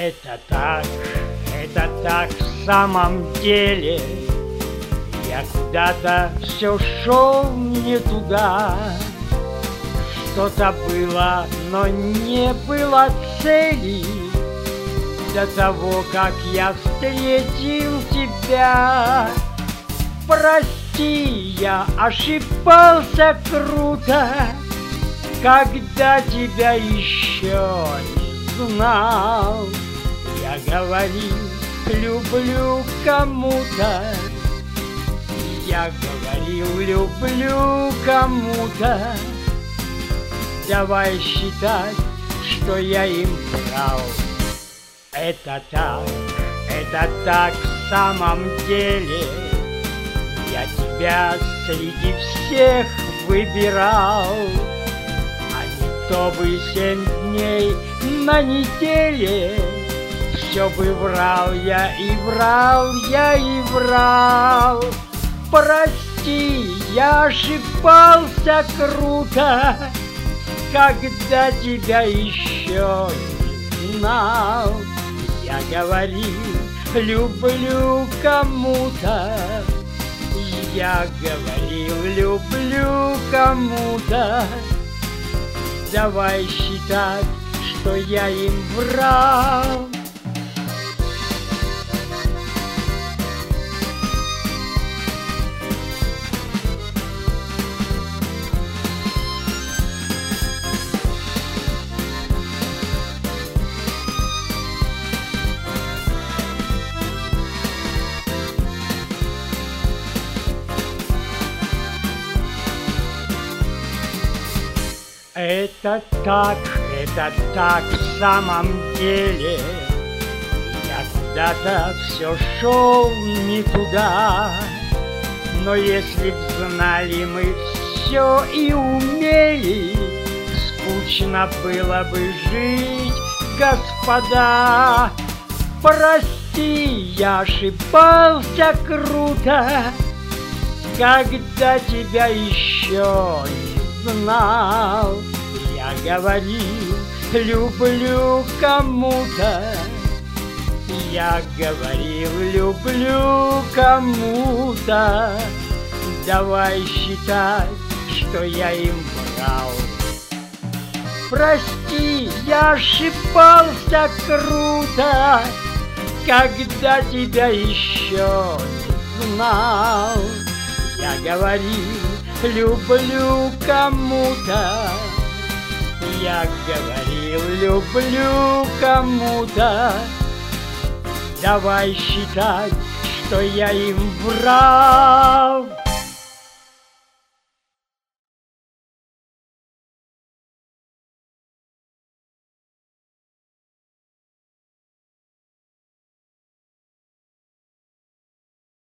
Это так в самом деле. Я куда-то все шел не туда. Что-то было, но не было цели. До того, как я встретил тебя. Прости, я ошибался круто, когда тебя еще не знал. Я говорил, люблю кому-то. Я говорил, люблю кому-то. Давай считать, что я им врал. Это так в самом деле. Я тебя среди всех выбирал. А не то бы 7 дней на неделе. Все бы врал я и врал, я и врал. Прости, я ошибался круто, когда тебя еще не знал. Я говорил, люблю кому-то. Я говорил, люблю кому-то. Давай считать, что я им врал. Это так в самом деле. Я куда-то все шел не туда. Но если б знали мы все и умели, скучно было бы жить, господа. Прости, я ошибался круто, когда тебя еще не знал. Я говорил, люблю кому-то. Я говорил, люблю кому-то. Давай считать, что я им врал. Прости, я ошибался круто, когда тебя еще не знал. Я говорил, люблю кому-то. Я говорил, люблю кому-то. Давай считать, что я им врал.